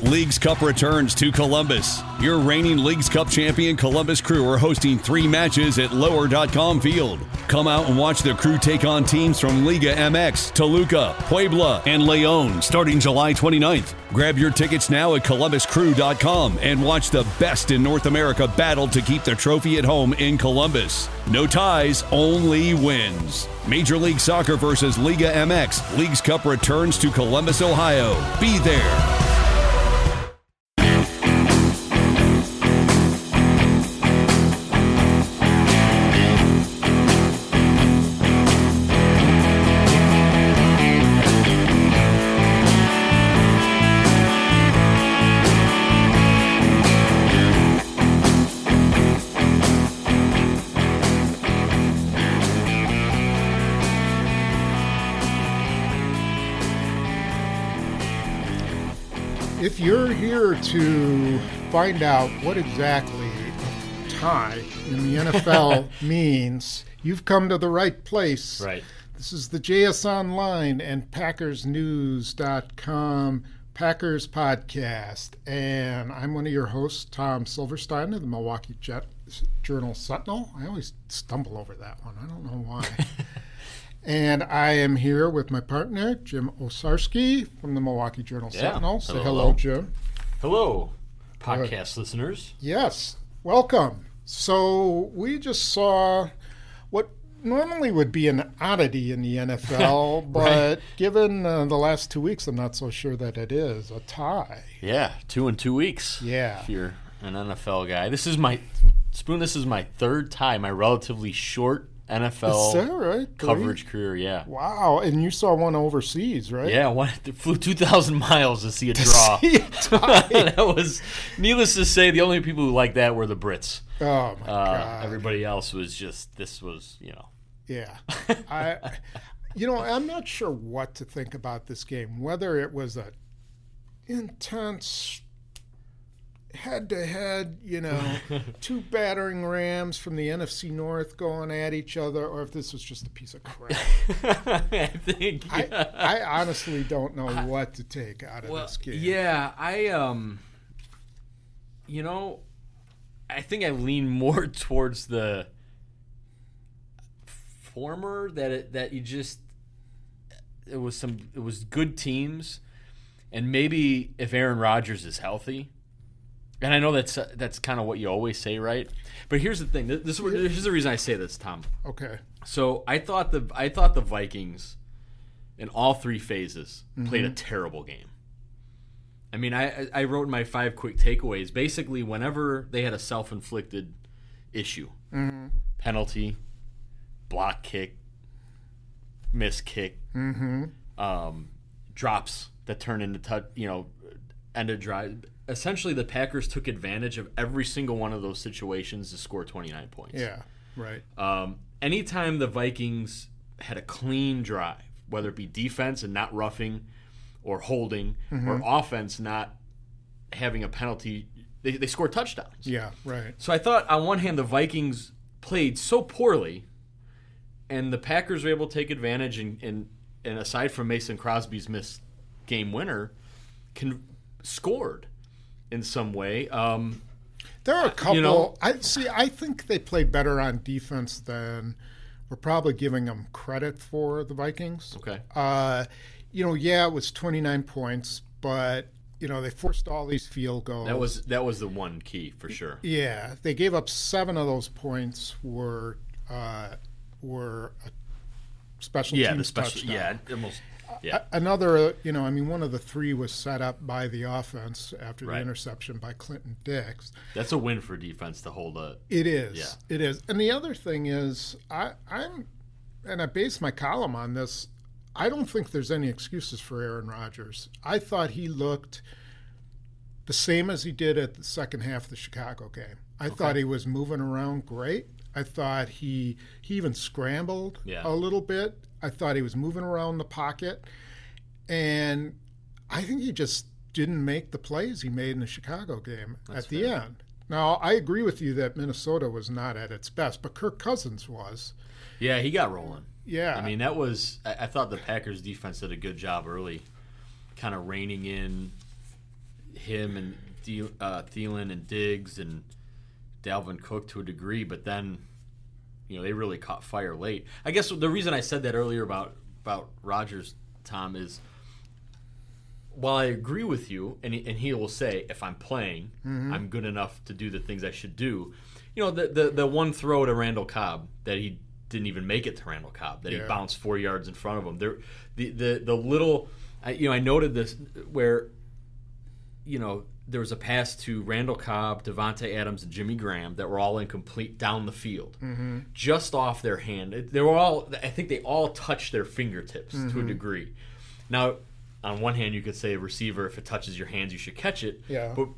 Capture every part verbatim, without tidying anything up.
Leagues Cup returns to Columbus. Your reigning Leagues Cup champion Columbus Crew are hosting three matches at lower dot com Field. Come out and watch the Crew take on teams from Liga M X, Toluca, Puebla, and León starting July twenty-ninth. Grab your tickets now at columbus crew dot com and watch the best in North America battle to keep the trophy at home in Columbus. No ties, only wins. Major League Soccer versus Liga M X. Leagues Cup returns to Columbus, Ohio. Be there. If you're here to find out what exactly a tie in the N F L means, you've come to the right place. Right. This is the J S Online and Packers News dot com Packers podcast. And I'm one of your hosts, Tom Silverstein of the Milwaukee Jet Journal Sentinel. I always stumble over that one. I don't know why. And I am here with my partner, Jim Owczarski from the Milwaukee Journal Yeah. Sentinel. Say Hello. hello, Jim. Hello, podcast listeners. Yes, welcome. So we just saw what normally would be an oddity in the N F L, but Right. given uh, the last two weeks, I'm not so sure that it is a tie. Yeah, two in two weeks. Yeah. If you're an N F L guy. This is my, Spoon, this is my third tie, my relatively short N F L Is that right? coverage career, yeah. Wow, and you saw one overseas, right? Yeah, one, flew two thousand miles to see a draw. See a tie. That was, needless to say, the only people who liked that were the Brits. Oh, my Uh, God. everybody else was just, this was, you know. Yeah. I, you know, I'm not sure what to think about this game, whether it was a intense head-to-head, you know, two battering Rams from the N F C North going at each other, or if this was just a piece of crap. I think, I, I honestly don't know what to take out of well, this game. yeah, I, um, you know, I think I lean more towards the former, that it, that you just, it was some, it was good teams, and maybe if Aaron Rodgers is healthy. And I know that's uh, that's kind of what you always say, right? But here's the thing. This, this, is, here's the reason I say this, Tom. Okay. So I thought the I thought the Vikings, in all three phases, Mm-hmm. played a terrible game. I mean, I I wrote in my five quick takeaways. Basically, whenever they had a self-inflicted issue, Mm-hmm. penalty, block kick, miss kick, Mm-hmm. um, drops that turn into touch, you know, end of drive. Essentially, the Packers took advantage of every single one of those situations to score twenty-nine points. Yeah, right. Um, anytime the Vikings had a clean drive, whether it be defense and not roughing or holding, Mm-hmm. or offense not having a penalty, they, they scored touchdowns. Yeah, right. So I thought, on one hand, the Vikings played so poorly, and the Packers were able to take advantage, and, and, and aside from Mason Crosby's missed game winner, can, scored in some way. Um, There are a couple. you know- I see. I think they played better on defense than we're probably giving them credit for. The Vikings. okay. Uh, you know, yeah, it was twenty-nine points, but you know they forced all these field goals. That was that was the one key for sure. Yeah, they gave up seven of those points were uh, were a special Yeah, teams the special. touchdown. Yeah, almost. Yeah. A- Another, you know, I mean, one of the three was set up by the offense after the Right. interception by Clinton Dix. That's a win for defense to hold a. It is. Yeah. It is. And the other thing is, I, I'm, and I base my column on this. I don't think there's any excuses for Aaron Rodgers. I thought he looked the same as he did at the second half of the Chicago game. I thought he was moving around great. I thought he he even scrambled Yeah. a little bit. I thought he was moving around the pocket, and I think he just didn't make the plays he made in the Chicago game That's at the fair. end. Now, I agree with you that Minnesota was not at its best, but Kirk Cousins was. Yeah, he got rolling. Yeah. I mean, that was. I, I thought the Packers defense did a good job early, kind of reining in. him and De- uh, Thielen and Diggs and Dalvin Cook to a degree, but then, you know, they really caught fire late. I guess the reason I said that earlier about about Rodgers, Tom, is while I agree with you, and he, and he will say, if I'm playing, mm-hmm. I'm good enough to do the things I should do. You know, the the, the one throw to Randall Cobb that he didn't even make it to Randall Cobb, that yeah. he bounced four yards in front of him. There, the the the little, I, you know, I noted this where, you know, there was a pass to Randall Cobb, Devontae Adams, and Jimmy Graham that were all incomplete down the field, mm-hmm. just off their hand. They were all, I think they all touched their fingertips mm-hmm. to a degree. Now, on one hand, you could say a receiver, if it touches your hands, you should catch it. Yeah. But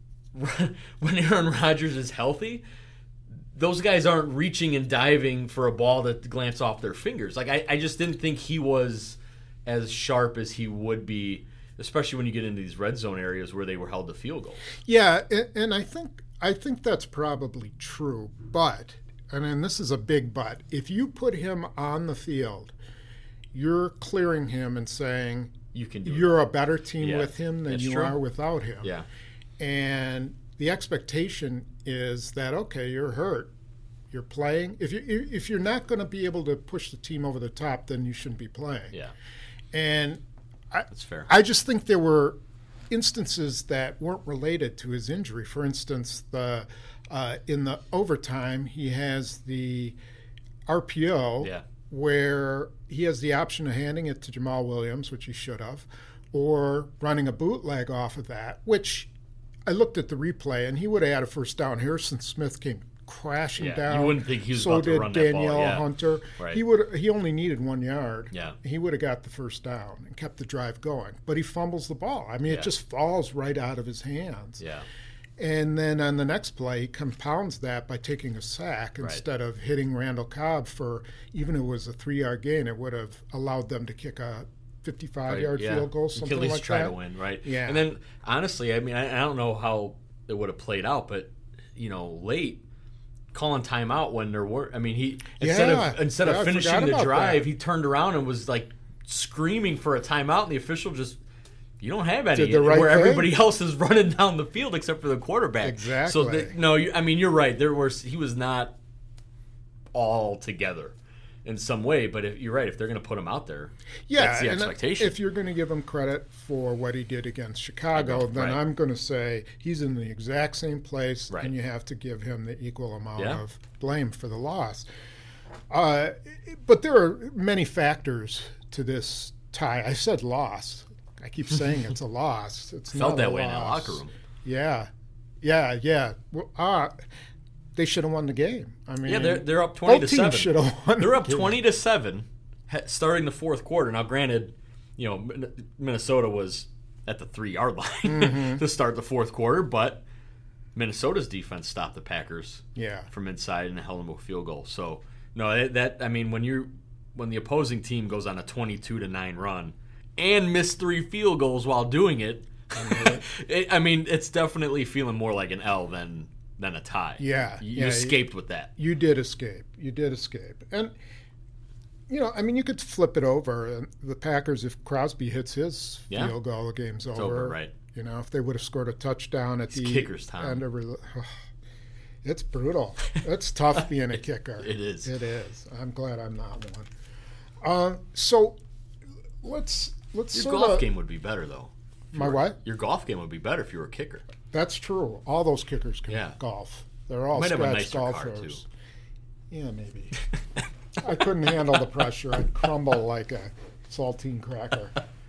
when Aaron Rodgers is healthy, those guys aren't reaching and diving for a ball that glance off their fingers. Like I, I just didn't think he was as sharp as he would be, especially when you get into these red zone areas where they were held to field goals. Yeah, and, and I think I think that's probably true. But, and then this is a big but, if you put him on the field, you're clearing him and saying you can do you're it. a better team yeah. with him than that's you true. are without him. Yeah. And the expectation is that, okay, you're hurt. You're playing. If you if you're not going to be able to push the team over the top, then you shouldn't be playing. Yeah. And I, that's fair. I just think there were instances that weren't related to his injury. For instance, the uh, in the overtime, he has the R P O yeah. where he has the option of handing it to Jamal Williams, which he should have, or running a bootleg off of that, which I looked at the replay, and he would have had a first down. Harrison Smith came crashing yeah, down. You wouldn't think he was so about to did run Danielle that ball. Yeah. Hunter. Right. He would he only needed one yard. Yeah. He would have got the first down and kept the drive going. But he fumbles the ball. I mean, yeah. it just falls right out of his hands. Yeah. And then on the next play, he compounds that by taking a sack right. instead of hitting Randall Cobb for, even if it was a three-yard gain, it would have allowed them to kick a fifty-five-yard right. yeah. field goal, something at least like try that. to win, right? Yeah. And then, honestly, I mean, I, I don't know how it would have played out, but, you know, late, calling timeout when there were, I mean, he, instead yeah. of instead yeah, of finishing the drive, that. he turned around and was, like, screaming for a timeout, and the official just, you don't have any, Did the right where thing. everybody else is running down the field except for the quarterback. Exactly. So, the, no, you, I mean, you're right. There was, he was not all together in some way, but if, you're right. If they're going to put him out there, yeah, that's the and expectation. If you're going to give him credit for what he did against Chicago, then right. I'm going to say he's in the exact same place, right. and you have to give him the equal amount yeah. of blame for the loss. Uh, but there are many factors to this tie. I said loss. I keep saying it's a loss. It's felt not that a way loss. in the locker room. Yeah, yeah, yeah. Well, uh, they should have won the game. I mean, yeah, they're they're up twenty both to teams seven. should have won. They're up the twenty to seven, starting the fourth quarter. Now, granted, you know Minnesota was at the three yard line mm-hmm. to start the fourth quarter, but Minnesota's defense stopped the Packers. Yeah. from inside and held them to a field goal. So no, that, that I mean when you when the opposing team goes on a twenty-two to nine run and miss three field goals while doing it, it, I mean it's definitely feeling more like an L than. than a tie. Yeah. You yeah, escaped you, with that. You did escape. You did escape. And, you know, I mean, you could flip it over. And the Packers, if Crosby hits his yeah. field goal, the game's it's over. over. Right. You know, if they would have scored a touchdown at it's the kicker's time. end of oh, it's brutal. It's tough being a kicker. It is. It is. I'm glad I'm not one. Uh, so let's let's Your sort golf of, game would be better though. My were, what? Your golf game would be better if you were a kicker. That's true. All those kickers can yeah. golf. They're all Might have a scratch nicer golfers. car too. Yeah, maybe. I couldn't handle the pressure. I'd crumble like a saltine cracker.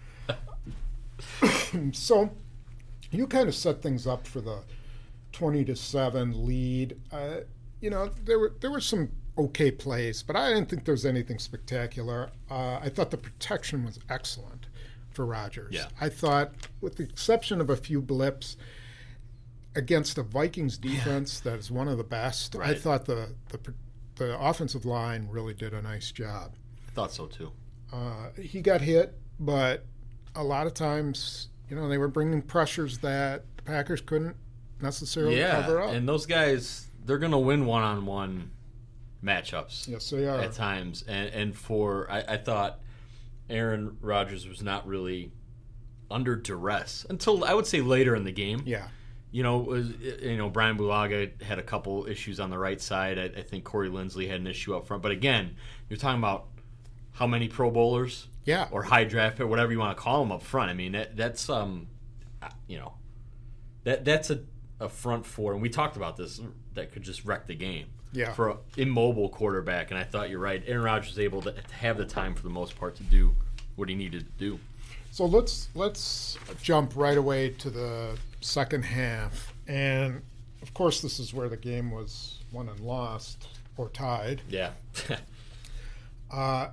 So you kind of set things up for the twenty to seven lead. Uh, you know, there were there were some okay plays, but I didn't think there was anything spectacular. Uh, I thought the protection was excellent for Rodgers. Yeah. I thought, with the exception of a few blips, against the Vikings defense yeah. that is one of the best, right. I thought the, the the offensive line really did a nice job. I thought so too. Uh, he got hit, but a lot of times, you know, they were bringing pressures that the Packers couldn't necessarily yeah, cover up. and those guys, they're going to win one-on-one matchups. Yes, they are. At times. And, and for, I, I thought Aaron Rodgers was not really under duress until I would say later in the game. Yeah. You know, it was, you know, Brian Bulaga had a couple issues on the right side. I, I think Corey Linsley had an issue up front. But again, you're talking about how many Pro Bowlers, yeah, or high draft pick, whatever you want to call them up front. I mean, that, that's um, you know, that that's a, a front four, and we talked about this, that could just wreck the game. Yeah. For an immobile quarterback, and I thought you're right. Aaron Rodgers was able to have the time for the most part to do what he needed to do. So let's let's jump right away to the second half, and of course this is where the game was won and lost or tied. Yeah. uh,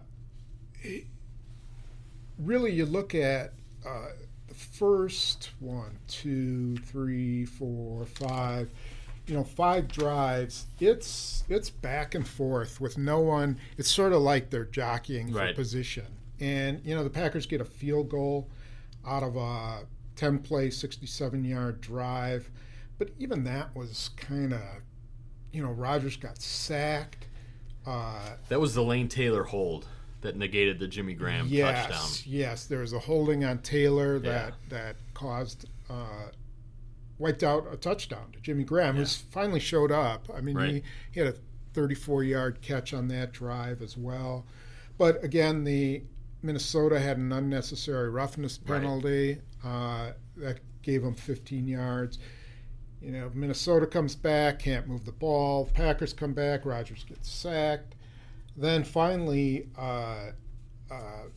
really, you look at uh, the first one, two, three, four, five. You know, five drives. It's it's back and forth with no one. It's sort of like they're jockeying for right. position. And you know, the Packers get a field goal out of a ten-play, sixty-seven-yard drive, but even that was kind of, you know, Rodgers got sacked. Uh, that was the Lane Taylor hold that negated the Jimmy Graham yes, touchdown. Yes, there was a holding on Taylor that yeah. that caused. Uh, wiped out a touchdown to Jimmy Graham, yeah. who's finally showed up. I mean, right. he, he had a thirty-four-yard catch on that drive as well. But again, the Minnesota had an unnecessary roughness penalty right. uh, that gave them fifteen yards. You know, Minnesota comes back, can't move the ball. Packers come back, Rodgers gets sacked. Then finally, uh, uh,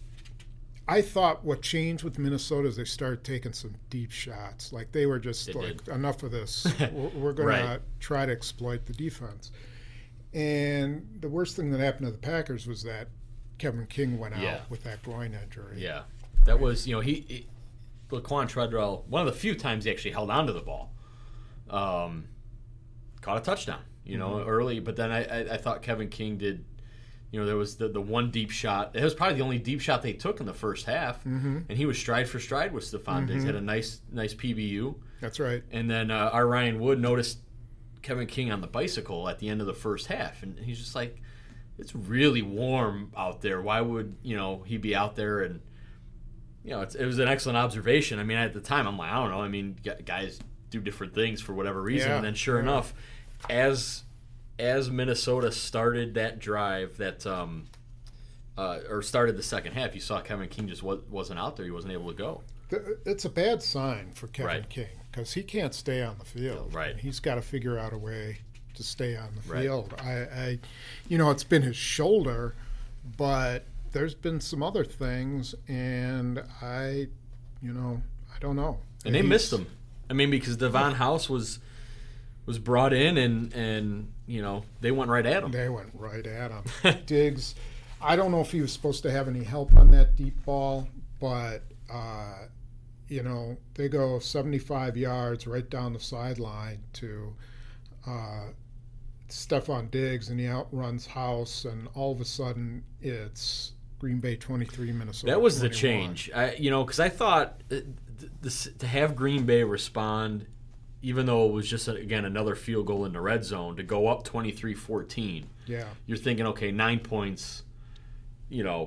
I thought what changed with Minnesota is they started taking some deep shots. Like they were just it like, did. enough of this. We're, we're going right. to try to exploit the defense. And the worst thing that happened to the Packers was that Kevin King went out yeah. with that groin injury. Yeah. That was, you know, he, he Laquan Treadwell, one of the few times he actually held on to the ball, um, caught a touchdown, you know, mm-hmm. early. But then I, I, I thought Kevin King did. You know, there was the, the one deep shot. It was probably the only deep shot they took in the first half, mm-hmm. and he was stride for stride with Stephon Diggs. Mm-hmm. Had a nice nice P B U. That's right. And then uh, our Ryan Wood noticed Kevin King on the bicycle at the end of the first half, and he's just like, "It's really warm out there. Why would you know he be out there?" And you know, it's, it was an excellent observation. I mean, at the time, I'm like, I don't know. I mean, guys do different things for whatever reason. Yeah. And then, sure yeah. enough, as as Minnesota started that drive, that um, uh, or started the second half, you saw Kevin King just was, wasn't out there. He wasn't able to go. It's a bad sign for Kevin right. King because he can't stay on the field. Right. And he's got to figure out a way to stay on the right. field. I, I, you know, it's been his shoulder, but there's been some other things, and I, you know, I don't know. And they he's, missed him. I mean, because Devon House was was brought in, and and you know they went right at him. They went right at him. Diggs, I don't know if he was supposed to have any help on that deep ball, but uh, you know they go seventy-five yards right down the sideline to uh, Stephon Diggs, and he outruns House, and all of a sudden it's Green Bay twenty-three, Minnesota. That was twenty-one. the change, I, you know, because I thought th- th- this, to have Green Bay respond, even though it was just, again, another field goal in the red zone, to go up twenty-three fourteen. Yeah. You're thinking, okay, nine points, you know,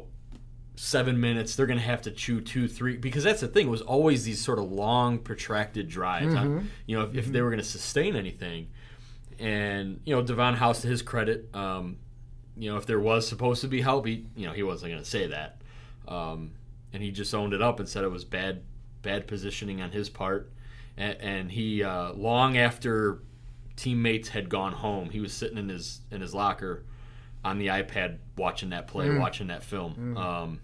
seven minutes, they're going to have to chew two, three. Because that's the thing, it was always these sort of long, protracted drives. Mm-hmm. Huh? You know, if, mm-hmm. if they were going to sustain anything. And, you know, Devon House, to his credit, um, you know, if there was supposed to be help, he, you know, he wasn't going to say that. Um, and he just owned it up and said it was bad bad positioning on his part. And, and he, uh, long after teammates had gone home, he was sitting in his in his locker on the iPad watching that play, mm. watching that film. Mm. Um,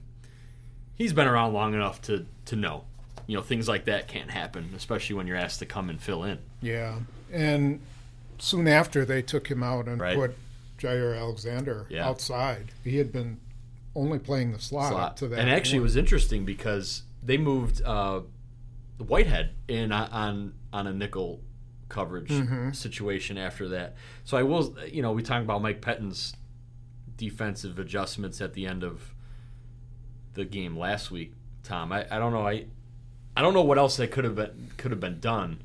he's been around long enough to, to know, you know, things like that can't happen, especially when you're asked to come and fill in. Yeah. And soon after, they took him out and right. put Jair Alexander yeah. outside. He had been only playing the slot, slot. up to that And actually, point. it was interesting because they moved uh, Whitehead in on on a nickel coverage mm-hmm. situation after that. So I will, you know, we talked about Mike Pettine's defensive adjustments at the end of the game last week. Tom, I, I don't know, I I don't know what else that could have been could have been done.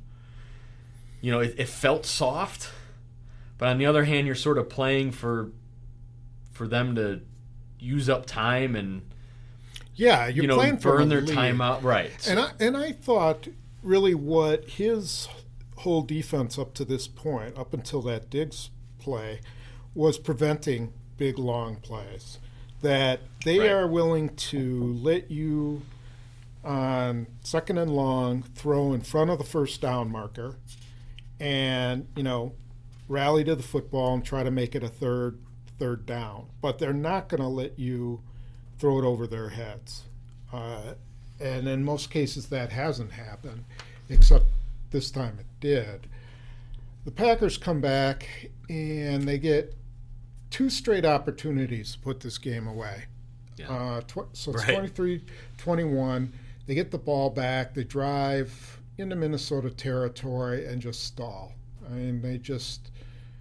You know, it, it felt soft, but on the other hand, you're sort of playing for for them to use up time, and Yeah, you're you know, playing for burn a their lead. timeout. Right. And I, and I thought really what his whole defense up to this point, up until that Diggs play, was preventing big, long plays. That they Right. are willing to let you, on second and long, throw in front of the first down marker and, you know, rally to the football and try to make it a third third down. But they're not going to let you throw it over their heads. Uh, and in most cases that hasn't happened, except this time it did. The Packers come back and they get two straight opportunities to put this game away. Yeah. Uh, tw- so it's Right. twenty-three twenty-one. They get the ball back. They drive into Minnesota territory and just stall. I mean, they just,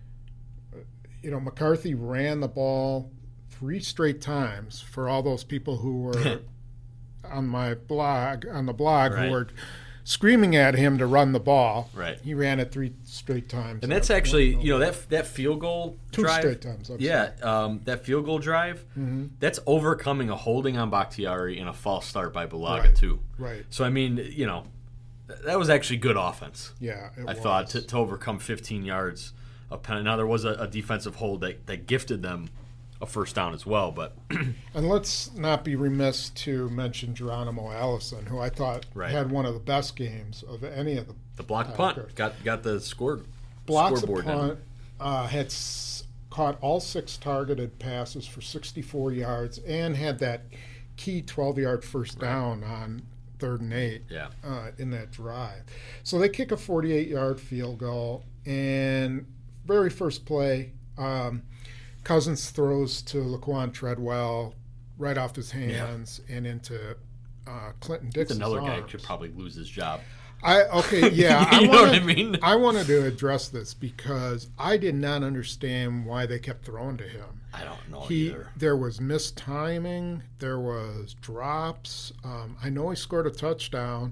you know, McCarthy ran the ball three straight times for all those people who were on my blog, on the blog, Right. who were screaming at him to run the ball. Right. He ran it three straight times. And that's actually, you know, that that field goal Two drive. straight times, I'm yeah, um, that field goal drive, Mm-hmm. that's overcoming a holding on Bakhtiari and a false start by Bulaga, Right. too. Right. So, I mean, you know, th- that was actually good offense, Yeah, it I was. thought, to, to overcome fifteen yards of penalty. Now, there was a, a defensive hold that, that gifted them a first down as well, but And let's not be remiss to mention Geronimo Allison, who I thought Right. had one of the best games of any of the the block Packers. punt got got the score blocks a scoreboard in. punt. Uh, had s- caught all six targeted passes for sixty-four yards and had that key twelve-yard first down on third and eight Yeah. uh, in that drive. So they kick a forty-eight-yard field goal, and very first play, um, Cousins throws to Laquan Treadwell right off his hands and into uh, Clinton Dixon's Another guy arms. could probably lose his job. I okay, yeah. I You know wanna, what I mean? I wanted to address this because I did not understand why they kept throwing to him. I don't know He either. there was mistiming, there was drops. Um, I know he scored a touchdown,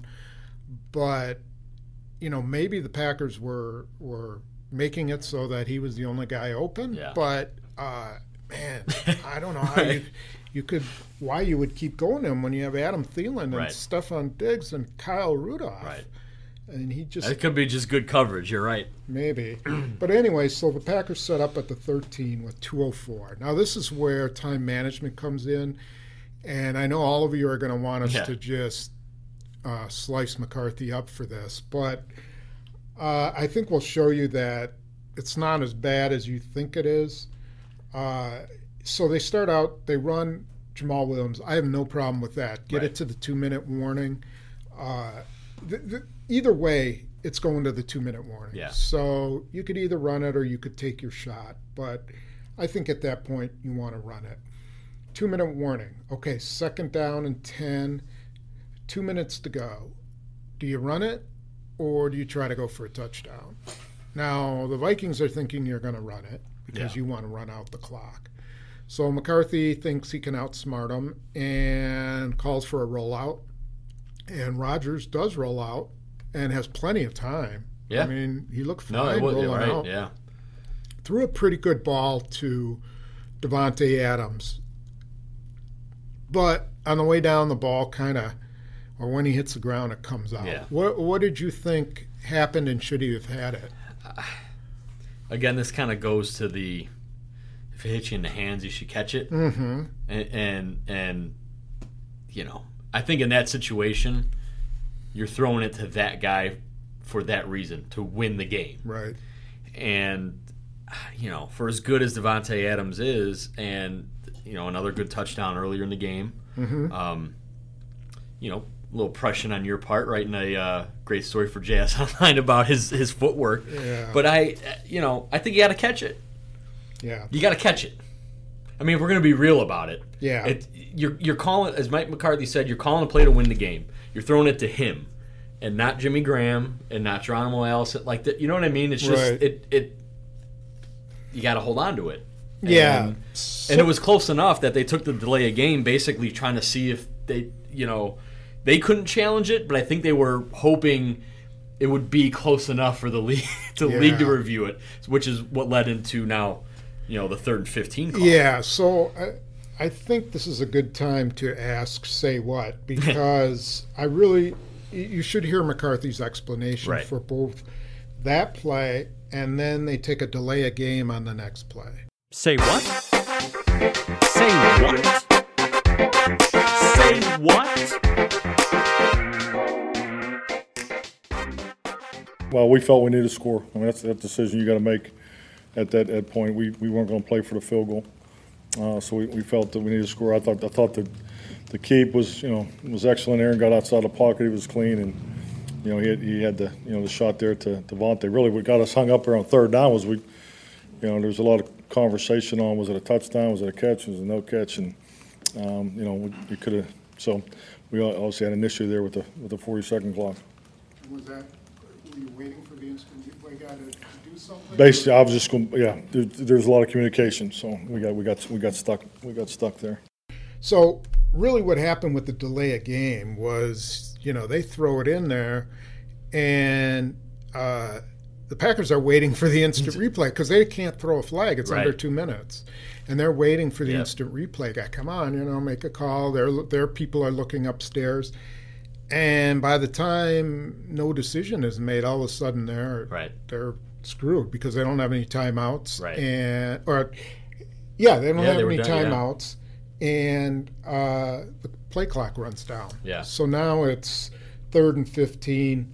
but you know maybe the Packers were were making it so that he was the only guy open. Yeah. But uh, man, I don't know how Right. you you could why you would keep going to him when you have Adam Thielen and Right. Stephon Diggs and Kyle Rudolph. Right. And he just It could be just good coverage. You're right. maybe. But anyway, so the Packers set up at the thirteen with two oh four. Now this is where time management comes in, and I know all of you are going to want us Yeah. to just uh, slice McCarthy up for this, but uh, I think we'll show you that it's not as bad as you think it is. Uh, so they start out, they run Jamal Williams. I have no problem with that. Get Right. it to the two-minute warning. Uh, th- th- either way, it's going to the two-minute warning. Yeah. So you could either run it or you could take your shot. But I think at that point you want to run it. Two-minute warning. Okay, second down and ten. Two minutes to go. Do you run it or do you try to go for a touchdown? Now, the Vikings are thinking you're going to run it because Yeah. you want to run out the clock. So McCarthy thinks he can outsmart him and calls for a rollout. And Rodgers does roll out and has plenty of time. Yeah. I mean, he looked No, fine it was rolling yeah, right. out. Yeah. Threw a pretty good ball to Devontae Adams. But on the way down, the ball kind of, or when he hits the ground, it comes out. Yeah. What, what did you think happened, and should he have had it? Again, this kind of goes to the if it hits you in the hands, you should catch it. Mm-hmm. And, and and you know, I think in that situation, you're throwing it to that guy for that reason, to win the game. Right. And you know, for as good as Devontae Adams is, and you know, another good touchdown earlier in the game, Mm-hmm. um, you know, a little pression on your part, writing a uh, great story for J S Online about his his footwork. Yeah. But I, you know, I think you got to catch it. Yeah. You got to catch it. I mean, if we're going to be real about it, Yeah. it, you're you're calling, as Mike McCarthy said, you're calling a play to win the game. You're throwing it to him, and not Jimmy Graham, and not Geronimo Allison. Like that, you know what I mean? It's just Right. it it. You got to hold on to it. Yeah. And, and it was close enough that they took the delay of game, basically trying to see if they, you know, they couldn't challenge it, but I think they were hoping it would be close enough for the league to Yeah. league to review it, which is what led into now, you know, the third and fifteen call. Yeah, so uh, I think this is a good time to ask, say what, because I really, you should hear McCarthy's explanation right. for both that play and then they take a delay a game on the next play. Say what? Say what? Say what? Well, we felt we needed to score. I mean, that's that decision you got to make at that at point. We we weren't going to play for the field goal. Uh, so we, we felt that we needed to score. I thought I thought that the keep was you know was excellent. Aaron got outside the pocket. He was clean, and you know he had, he had the you know the shot there to Devontae. Really, what got us hung up there on third down was we, you know, there was a lot of conversation on was it a touchdown, was it a catch, was it a no catch, and um, you know we, we could have. So we obviously had an issue there with the with the forty second clock. Was that? Were you waiting for the instant replay guy to, to do something? Basically, I was just going. Yeah, there, there's a lot of communication, so we got we got we got stuck. We got stuck there. So really, what happened with the delay of game was, you know, they throw it in there, and uh, the Packers are waiting for the instant replay because they can't throw a flag. It's right. under two minutes, and they're waiting for the yep. instant replay guy. Come on, you know, make a call. Their their people are looking upstairs. And by the time no decision is made, all of a sudden they're right. they're screwed because they don't have any timeouts. Right. And or yeah, they don't yeah, have any done, timeouts, yeah. and uh, the play clock runs down. Yeah. So now it's third and fifteen.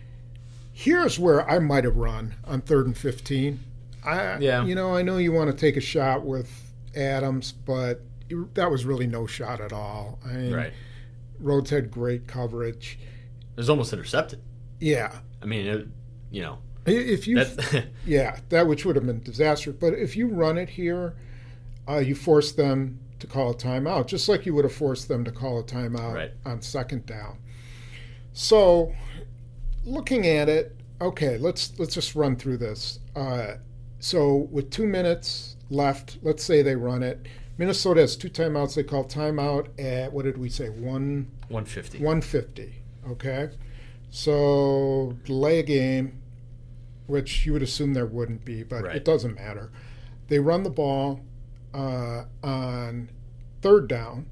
Here's where I might have run on third and fifteen. I yeah. you know I know you want to take a shot with Adams, but that was really no shot at all. I mean, right. Rhodes had great coverage. It was almost intercepted. Yeah. I mean, it, you know. If you, That's yeah, that which would have been disastrous. But if you run it here, uh, you force them to call a timeout, just like you would have forced them to call a timeout right. on second down. So, looking at it, okay, let's let's just run through this. Uh, so with two minutes left, let's say they run it. Minnesota has two timeouts. They call timeout at, what did we say, one? one fifty. one fifty, okay? So delay a game, which you would assume there wouldn't be, but right. it doesn't matter. They run the ball uh, on third down,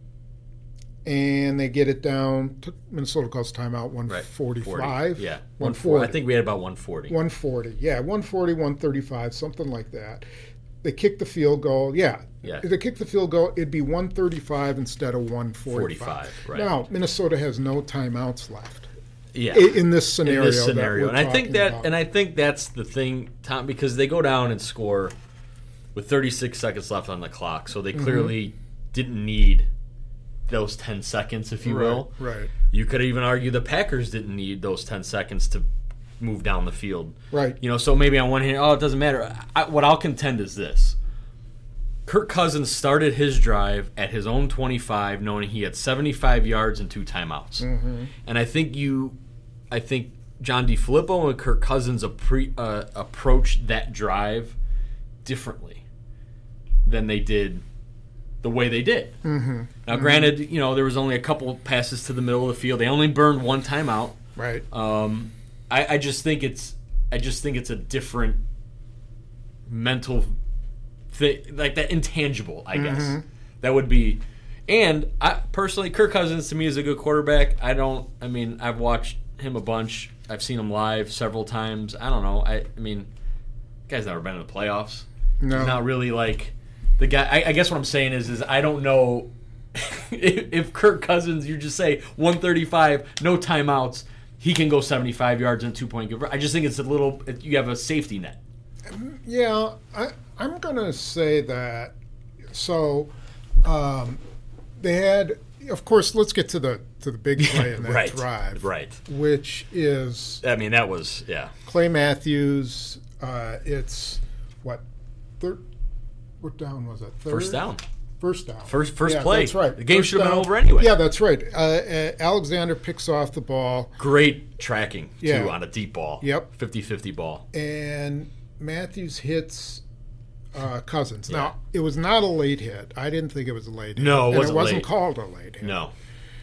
and they get it down to, Minnesota calls timeout one forty-five. Right. Yeah. one forty. I think we had about one forty. one forty, yeah, one forty, one thirty-five, something like that. They kick the field goal. Yeah. Yeah. If they kick the field goal, it'd be one thirty-five instead of one forty-five. forty-five, right. Now, Minnesota has no timeouts left. Yeah. In, in this scenario. In this scenario. That and I think that about. and I think that's the thing, Tom, because they go down and score with thirty-six seconds left on the clock. So they clearly mm-hmm. didn't need those ten seconds, if you right, will. Right. You could even argue the Packers didn't need those ten seconds to move down the field. Right. You know, so maybe on one hand, oh, it doesn't matter. I, what I'll contend is this. Kirk Cousins started his drive at his own twenty-five, knowing he had seventy-five yards and two timeouts. Mm-hmm. And I think you, I think John DeFilippo and Kirk Cousins appre- uh, approached that drive differently than they did the way they did. Mm-hmm. Now, mm-hmm. granted, you know there was only a couple passes to the middle of the field. They only burned one timeout. Right. Um, I, I just think it's, I just think it's a different mental. Th- like that intangible, I guess. Mm-hmm. That would be, and I personally, Kirk Cousins to me is a good quarterback. I don't. I mean, I've watched him a bunch. I've seen him live several times. I don't know. I, I mean, the guy's never been in the playoffs. No. He's not really like the guy. I, I guess what I'm saying is, is I don't know if, if Kirk Cousins. You just say one thirty-five, no timeouts. He can go seventy-five yards and two point give. I just think it's a little. You have a safety net. Yeah, I, I'm going to say that. So, um, they had, of course. Let's get to the to the big play in that right, drive, right? Which is, I mean, that was yeah. Clay Matthews. Uh, it's what third? What down was it? Third? First down. First down. First first yeah, play. That's right. The game First should have been down. over anyway. Yeah, that's right. Uh, uh, Alexander picks off the ball. Great tracking too Yeah. on a deep ball. Yep. fifty-fifty ball. And Matthews hits uh, Cousins. Yeah. Now, it was not a late hit. I didn't think it was a late hit. No, it and wasn't it wasn't late. called a late hit. No.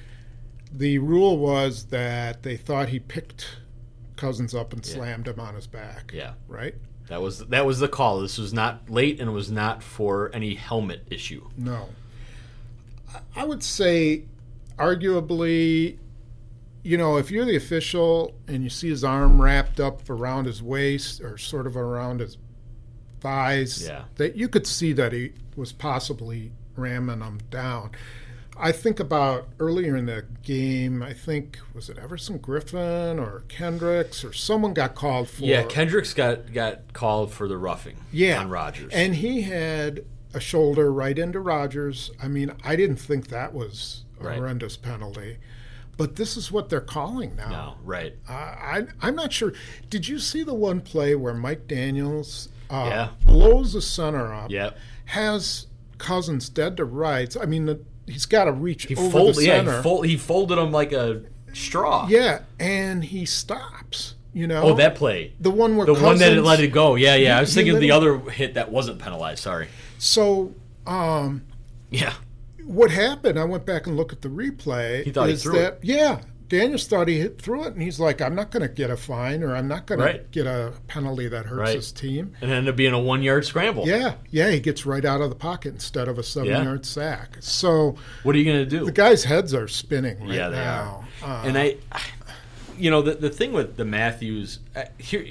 The rule was that they thought he picked Cousins up and Yeah. slammed him on his back. Yeah. Right? That was that was the call. This was not late and it was not for any helmet issue. No. I would say, arguably, you know, if you're the official and you see his arm wrapped up around his waist or sort of around his thighs, Yeah. that you could see that he was possibly ramming him down. I think about earlier in the game, I think, was it Everson Griffin or Kendricks or someone got called for. Yeah, Kendricks got, got called for the roughing yeah. on Rodgers. And he had a shoulder right into Rodgers. I mean, I didn't think that was a Right. horrendous penalty. But this is what they're calling now. no, right. Uh, I, I'm not sure. Did you see the one play where Mike Daniels uh, Yeah. blows the center up, Yep. has Cousins dead to rights? I mean, the, he's got to reach He, over fold, the yeah, center. he, fold, he folded him like a straw. Yeah, and he stops, you know. Oh, that play. The one where The one that Cousins- let it go. Yeah, yeah. I was He- he thinking of let the it- other hit that wasn't penalized. Sorry. So, um, Yeah. what happened, I went back and looked at the replay. He thought he is threw that, Yeah, Daniels thought he hit through it, and he's like, I'm not going to get a fine or I'm not going Right. to get a penalty that hurts Right. his team. And it ended up being a one-yard scramble. Yeah, yeah, he gets right out of the pocket instead of a seven-yard sack. So What are you going to do? the guys' heads are spinning right Yeah, they now. Uh, and I, you know, the the thing with the Matthews, uh, here,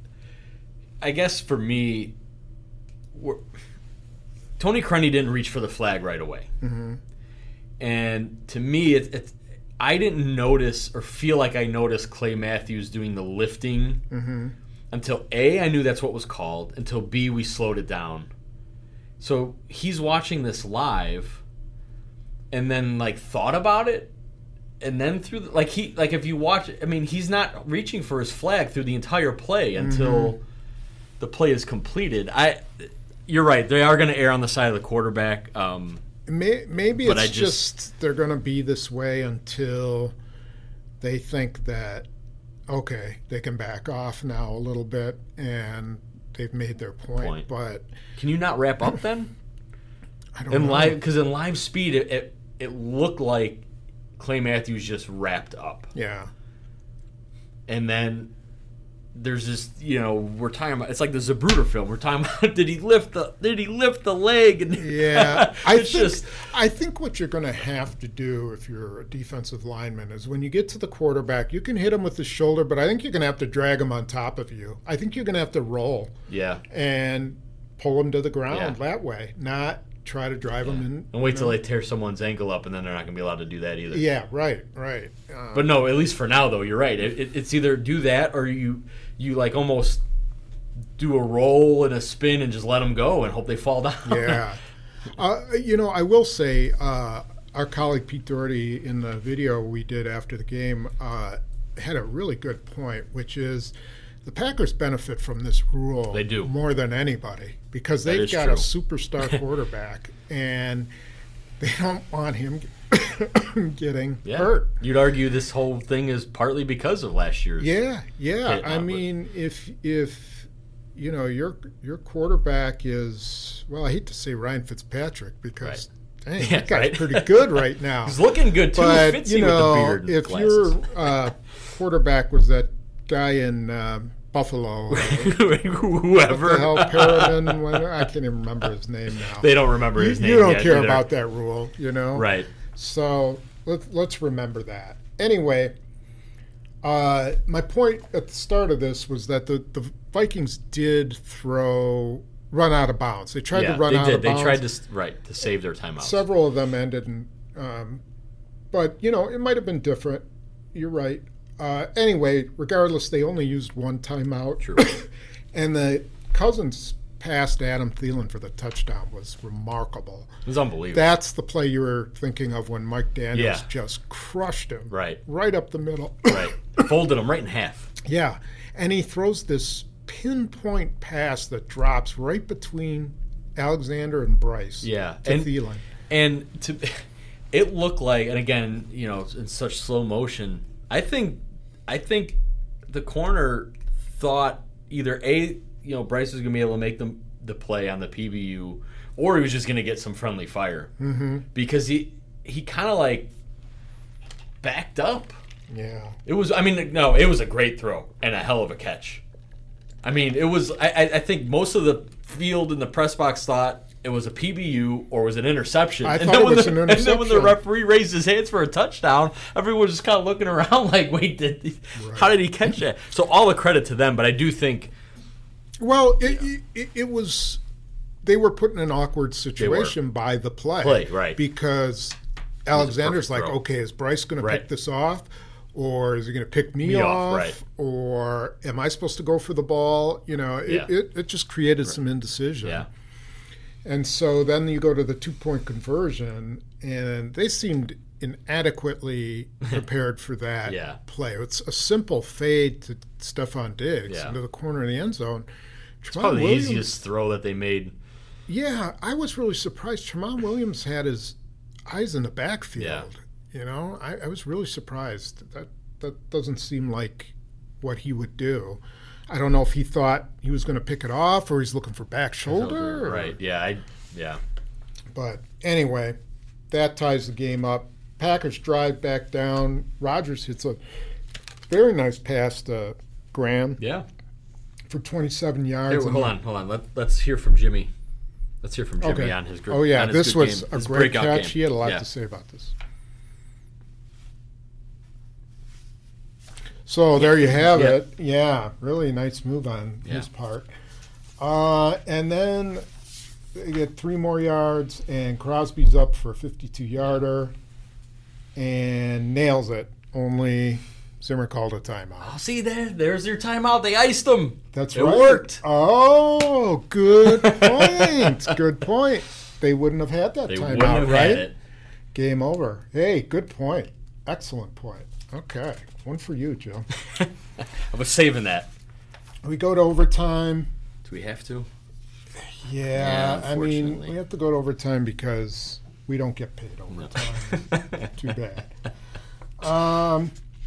I guess for me, we're, Tony Crunny didn't reach for the flag right away. Mm-hmm. And to me, it, it's I didn't notice or feel like I noticed Clay Matthews doing the lifting mm-hmm. until A, I knew that's what was called, until B, we slowed it down. So he's watching this live and then like thought about it and then through the, like he like if you watch I mean he's not reaching for his flag through the entire play until Mm-hmm. the play is completed. I you're right, they are going to err on the side of the quarterback. Um May, maybe But it's I just, just- they're going to be this way until they think that, okay, they can back off now a little bit and they've made their point. Point. But Can you not wrap up then? I don't In know. live because in live speed it, it it looked like Clay Matthews just wrapped up. Yeah. And then there's this, you know, we're talking about it's like the Zapruder film. We're talking about did he lift the did he lift the leg? And Yeah. I it's think, just I think what you're going to have to do if you're a defensive lineman is when you get to the quarterback, you can hit him with the shoulder, but I think you're going to have to drag him on top of you. I think you're going to have to roll yeah. and pull him to the ground Yeah. that way, not try to drive him in. And wait till you they tear someone's ankle up, and then they're not going to be allowed to do that either. know. Yeah, right, right. Uh, But no, at least for now, though, you're right. It, it, it's either do that or you you like almost do a roll and a spin and just let them go and hope they fall down. yeah. Uh, you know, I will say, uh, our colleague Pete Doherty in the video we did after the game uh, had a really good point, which is the Packers benefit from this rule They do. more than anybody because That they've is got true. a superstar quarterback and they don't want him getting Yeah. hurt. You'd argue this whole thing is partly because of last year's. Yeah, yeah. hit, I uh, but- mean, if if you know your your quarterback is well, I hate to say Ryan Fitzpatrick because dang, Yeah, that guy's right. pretty good right now. He's looking good, too. But Fitzy you know, with the beard and if glasses. your uh, quarterback was that guy in uh, Buffalo, uh, Whoever. the hell Perriman, when- I can't even remember his name now. They don't remember you, his name you don't yet care either. about that rule, you know? Right. So let's let's remember that. Anyway, uh, my point at the start of this was that the, the Vikings did throw run out of bounds. They tried yeah, to run they out did. of They bounds. tried to s- right to save their timeouts. Several of them ended in, um, but you know it might have been different. You're right. Uh, anyway, regardless, they only used one timeout. True. And the Cousins pass to Adam Thielen for the touchdown was remarkable. It was unbelievable. That's the play you were thinking of when Mike Daniels Yeah. just crushed him. Right. Right up the middle. right. Folded him right in half. Yeah. And he throws this pinpoint pass that drops right between Alexander and Bryce. Yeah. To and, Thielen. And to, it looked like, and again, you know, in such slow motion, I think, I think the corner thought either A, you know, Bryce was going to be able to make the, the play on the P B U, or he was just going to get some friendly fire. Mm-hmm. Because he, he kind of like backed up. Yeah. It was, I mean, no, it was a great throw and a hell of a catch. I mean, it was, I, I I think most of the field in the press box thought it was a P B U or was it an interception. I and thought then it when was the, an And then when the interception. referee raised his hands for a touchdown, everyone was just kind of looking around like, wait, did he, how did he catch that? So all the credit to them, but I do think Well, it, it, it was they were put in an awkward situation by the play. Play, right. Because Alexander's like, perfect throw. okay, is Bryce going to Right. pick this off? Or is he going to pick me, Me off, off? right. Or am I supposed to go for the ball? You know, it, Yeah. it, it just created some indecision. yeah. And so then you go to the two-point conversion, and they seemed inadequately prepared for that Yeah. play. It's a simple fade to Stephon Diggs Yeah. into the corner of the end zone. Tremont Probably the Williams, easiest throw that they made. Yeah, I was really surprised. Tremont Williams had his eyes in the backfield. Yeah. You know, I, I was really surprised. That that doesn't seem like what he would do. I don't know if he thought he was going to pick it off or he's looking for back shoulder. or- Right. Yeah. I, yeah. But anyway, that ties the game up. Packers drive back down. Rodgers hits a very nice pass to Graham Yeah. for twenty-seven Hey, yards. hold on. Hold on. Let, let's hear from Jimmy. Let's hear from Jimmy Okay. on his gr- Oh, yeah, on his this good was game, a his great breakout catch. game. He had a lot Yeah. to say about this. So there you have Yeah. it. Yeah, really nice move on Yeah. his part. Uh, and then they get three more yards, and Crosby's up for a fifty-two-yarder and nails it. Only Zimmer called a timeout. Oh, see there? There's your timeout. They iced him. That's It right. worked. Oh, good point. Good point. They wouldn't have had that They timeout, wouldn't have right? had it. Game over. Hey, good point. Excellent point. Okay, one for you, Joe. I was saving that. We go to overtime. Do we have to? Yeah, Yeah, I mean, unfortunately. we have to go to overtime because we don't get paid overtime. Too bad. Um,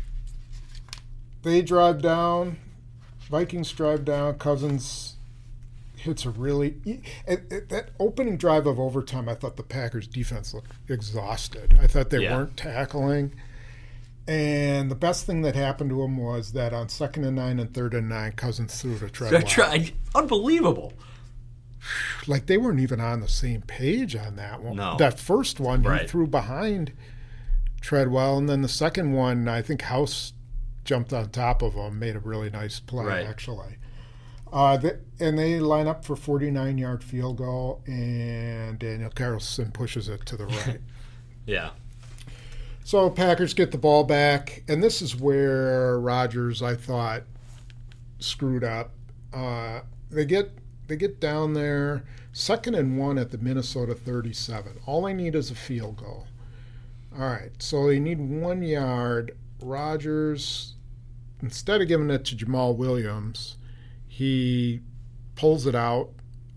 they drive down. Vikings drive down. Cousins hits a really at, at that opening drive of overtime. I thought the Packers defense looked exhausted. I thought they Yeah. weren't tackling. And the best thing that happened to him was that on second and nine and third and nine, Cousins threw to Treadwell. I tried. Unbelievable. Like they weren't even on the same page on that one. No. That first one, he Right. threw behind Treadwell, and then the second one, I think House jumped on top of him, made a really nice play Right. actually. Uh, the, and they line up for forty-nine-yard field goal, and Daniel Carlson pushes it to the right. Yeah. So Packers get the ball back, and this is where Rodgers, I thought, screwed up. Uh, they get they get down there, second and one at the Minnesota thirty-seven. All they need is a field goal. All right, so they need one yard. Rodgers, instead of giving it to Jamal Williams, he pulls it out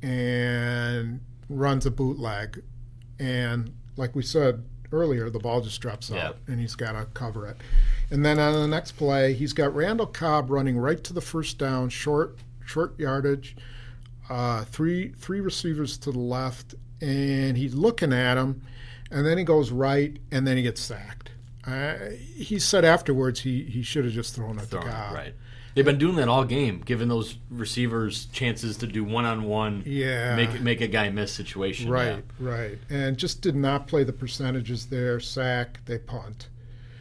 and runs a bootleg. And like we said earlier, the ball just drops Yeah. out, and he's got to cover it. And then on the next play, he's got Randall Cobb running right to the first down, short short yardage, uh, three three receivers to the left, and he's looking at him, and then he goes right, and then he gets sacked. Uh, he said afterwards he, he should have just thrown it Throwing to it, Cobb. right. They've been doing that all game, giving those receivers chances to do one-on-one, Yeah. make make a guy miss situation. Right, right. And just did not play the percentages there. Sack, they punt.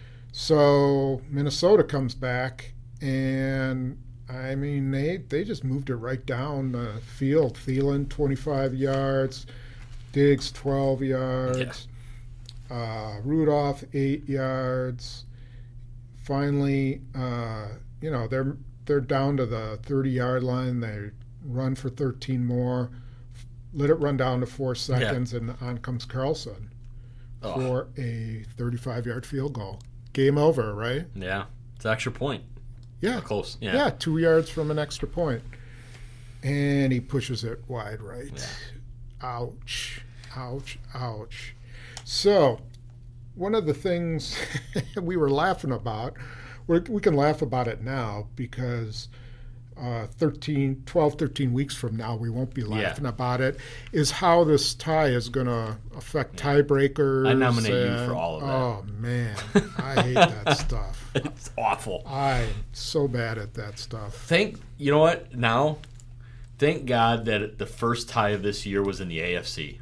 So Minnesota comes back, and I mean, they, they just moved it right down the field. Thielen, twenty-five yards. Diggs, twelve yards. Uh, Rudolph, eight yards. Finally, uh, you know, they're they're down to the thirty-yard line. They run for thirteen more. Let it run down to four seconds, and on comes Carlson Oh. for a thirty-five-yard field goal. Game over, right? Yeah. It's an extra point. Yeah. Close. Yeah. Yeah, two yards from an extra point. And he pushes it wide right. Ouch. Ouch. Ouch. So, one of the things we were laughing about, we're, we can laugh about it now because uh, thirteen, twelve, thirteen weeks from now, we won't be laughing about it, is how this tie is going to affect tiebreakers. I nominate you and- for all of that. Oh, man. I hate that stuff. It's awful. I'm so bad at that stuff. Think, you know what, now, thank God that the first tie of this year was in the A F C.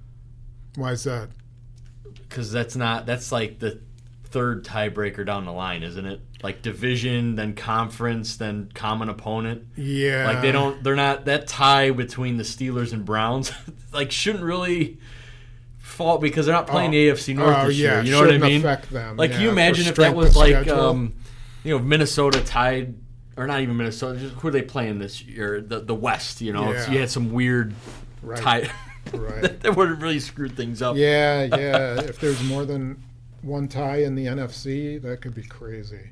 Why is that? Because that's not that's like the third tiebreaker down the line, isn't it? Like division, then conference, then common opponent. Yeah. Like they don't they're not that tie between the Steelers and Browns like shouldn't really fall because they're not playing oh. the A F C North oh, this yeah. year. You know what I mean? Affect them. Like yeah. can you imagine For if that strength was of like schedule. um you know, Minnesota tied or not even Minnesota, just who are they playing this year? The the West, you know. Yeah. So you had some weird right. tie Right. that, that would have really screwed things up. Yeah, yeah. If there's more than one tie in the N F C, that could be crazy.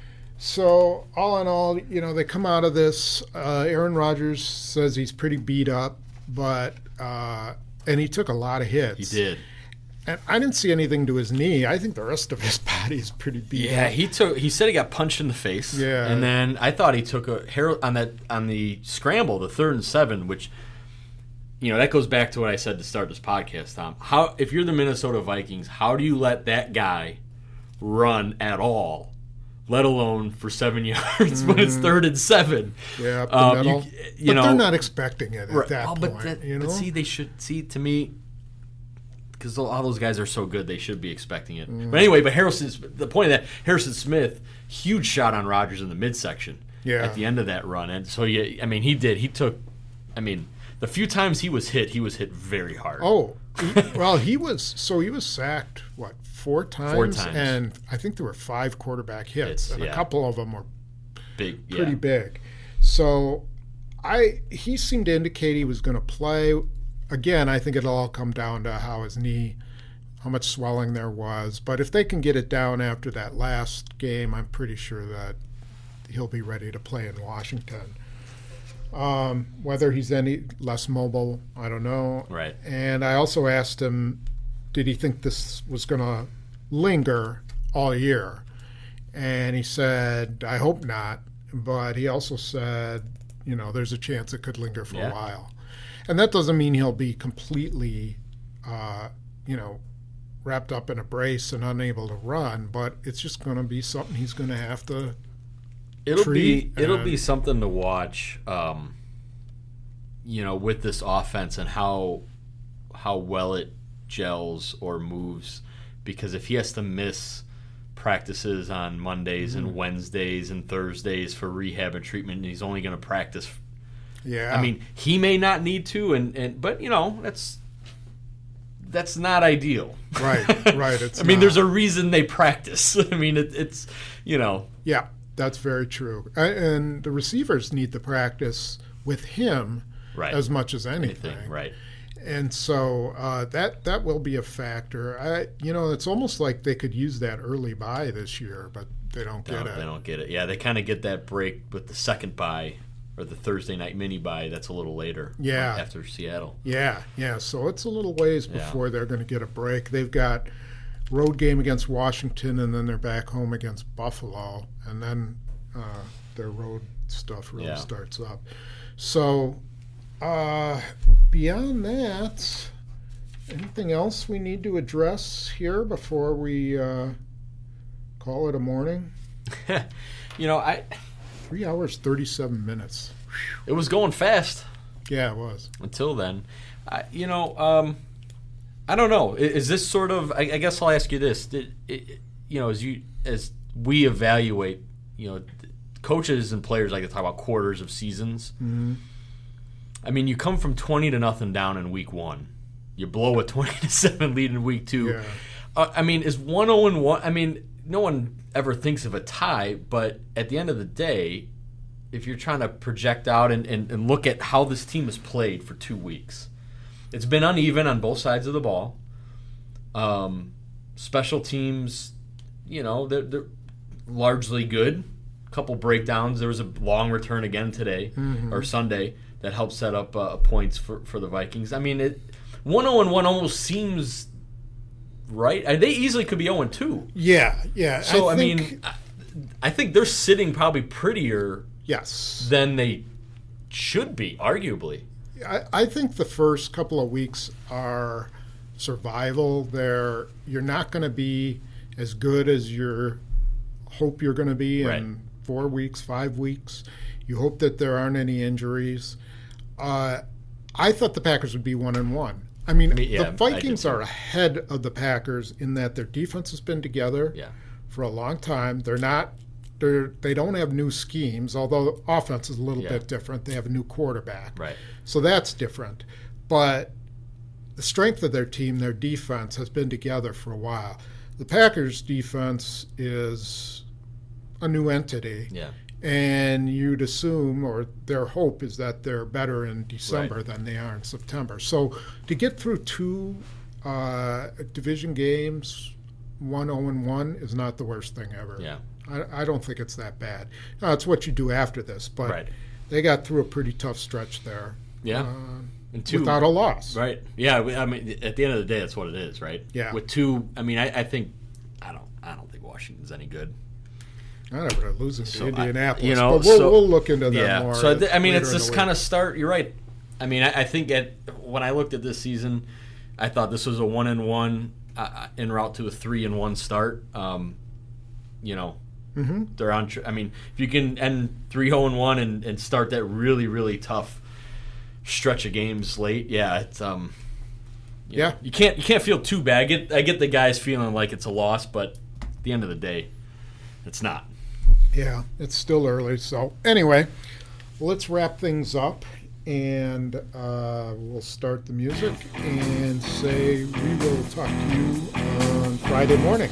So, all in all, you know, they come out of this. Uh, Aaron Rodgers says he's pretty beat up, but uh, and he took a lot of hits. He did. And I didn't see anything to his knee. I think the rest of his body is pretty beat Yeah, up. he took. He said he got punched in the face. Yeah. and then I thought he took a hair on that on the scramble, the third and seven, which. You know, that goes back to what I said to start this podcast, Tom. How if you're the Minnesota Vikings, how do you let that guy run at all, let alone for seven yards mm-hmm. when it's third and seven? Yeah, up the um, middle. You, you but know, they're not expecting it at right, that oh, point. But, that, you know? but see, they should see to me because all those guys are so good, they should be expecting it. Mm. But anyway, but Harrison, the point of that Harrison Smith, huge shot on Rodgers in the midsection yeah. at the end of that run, and so yeah, I mean, he did. He took, I mean. The few times he was hit, he was hit very hard. Oh, he, well, he was so he was sacked what four times? Four times, and I think there were five quarterback hits, hits and yeah. a couple of them were big, pretty yeah. big. So, I he seemed to indicate he was going to play. Again, I think it'll all come down to how his knee, how much swelling there was. But if they can get it down after that last game, I'm pretty sure that he'll be ready to play in Washington. Um, whether he's any less mobile, I don't know. Right. And I also asked him, did he think this was going to linger all year? And he said, I hope not. But he also said, you know, there's a chance it could linger for yeah. a while. And that doesn't mean he'll be completely, uh, you know, wrapped up in a brace and unable to run. But it's just going to be something he's going to have to It'll be it'll and, be something to watch, um, you know, with this offense and how how well it gels or moves. Because if he has to miss practices on Mondays mm-hmm. and Wednesdays and Thursdays for rehab and treatment, and he's only going to practice. Yeah, I mean, he may not need to, and, and but you know that's that's not ideal. Right, right. It's I mean, not. there's a reason they practice. I mean, it, it's you know. Yeah. That's very true. And the receivers need to practice with him right. as much as anything. anything right. And so uh, that that will be a factor. I, you know, it's almost like they could use that early bye this year, but they don't they get don't, it. They don't get it. Yeah, they kind of get that break with the second bye or the Thursday night mini bye. That's a little later. Yeah. After Seattle. Yeah, yeah. So it's a little ways before yeah. they're going to get a break. They've got road game against Washington, and then they're back home against Buffalo, and then uh, their road stuff really yeah. starts up. So uh, beyond that, anything else we need to address here before we uh, call it a morning? you know, I three hours thirty-seven minutes. It was going fast. Yeah, it was. Until then, I, you know. Um, I don't know. Is this sort of? I, I guess I'll ask you this. Did, it, you know, as you as we evaluate, you know, coaches and players like to talk about quarters of seasons. Mm-hmm. I mean, you come from twenty to nothing down in week one. You blow a twenty to seven lead in week two. Yeah. Uh, I mean, is one zero and one? I mean, no one ever thinks of a tie, but at the end of the day, if you're trying to project out and, and, and look at how this team has played for two weeks. It's been uneven on both sides of the ball. Um, special teams, you know, they're, they're largely good. A couple breakdowns. There was a long return again today mm-hmm. or Sunday that helped set up uh, points for, for the Vikings. I mean, it one oh and one almost seems right. I, they easily could be oh and two. Yeah, yeah. So, I, I, think, I mean, I, I think they're sitting probably prettier yes. than they should be, arguably. I, I think the first couple of weeks are survival. They're, you're not going to be as good as you hope you're going to be right. in four weeks, five weeks. You hope that there aren't any injuries. uh, I thought the Packers would be one and one. I mean, I mean, yeah, the Vikings I did are ahead of the Packers in that their defense has been together Yeah. for a long time. They're not. They're, they don't have new schemes, although offense is a little Yeah. bit different. They have a new quarterback. Right. So that's different. But the strength of their team, their defense, has been together for a while. The Packers' defense is a new entity. Yeah. And you'd assume, or their hope is that they're better in December Right. than they are in September. So to get through two uh, division games, one oh and one, is not the worst thing ever. Yeah. I, I don't think it's that bad. Now, it's what you do after this, but Right. they got through a pretty tough stretch there. Yeah. Uh, And two, without a loss. Right. Yeah. we- I mean, at the end of the day, that's what it is, right? Yeah. With two, I mean, I, I think, I don't, I don't think Washington's any good. I never losing to So I- Indianapolis, you know, but we'll, so- we'll look into that Yeah. more. So th- I mean, later it's in the this week. kind of start. You're right. I mean, I, I think at when I looked at this season, I thought this was a one and one uh, en route to a three and one start. Um, you know, mm-hmm. they're on. Tr- I mean, if you can end three zero and one and and start that really really tough stretch of games late, yeah, it's um. You Yeah. know, you can't you can't feel too bad. I get I get the guys feeling like it's a loss, but at the end of the day, it's not. Yeah, it's still early. So anyway, let's wrap things up, and uh, we'll start the music and say we will talk to you on Friday morning.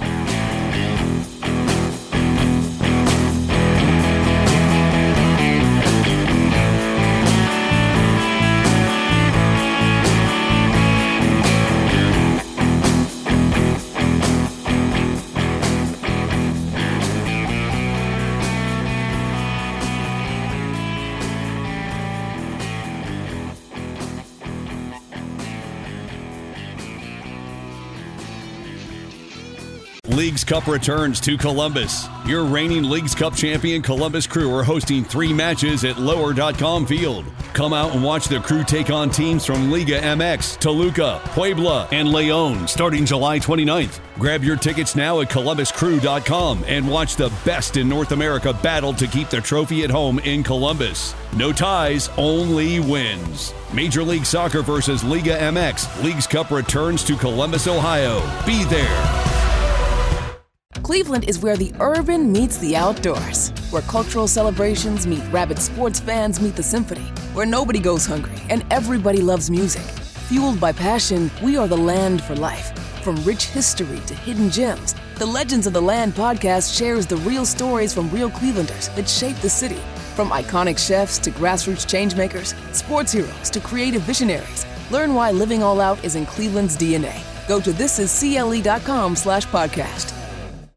Leagues Cup returns to Columbus. Your reigning Leagues Cup champion Columbus Crew are hosting three matches at lower dot com Field. Come out and watch the Crew take on teams from Liga M X, Toluca, Puebla, and León starting July twenty-ninth. Grab your tickets now at columbus crew dot com and watch the best in North America battle to keep the trophy at home in Columbus. No ties, only wins. Major League Soccer versus Liga M X. Leagues Cup returns to Columbus, Ohio. Be there. Cleveland is where the urban meets the outdoors, where cultural celebrations meet rabid sports fans meet the symphony, where nobody goes hungry and everybody loves music. Fueled by passion, we are the land for life. From rich history to hidden gems, the Legends of the Land podcast shares the real stories from real Clevelanders that shape the city. From iconic chefs to grassroots changemakers, sports heroes to creative visionaries, learn why living all out is in Cleveland's D N A. Go to thisiscle.com slash podcast.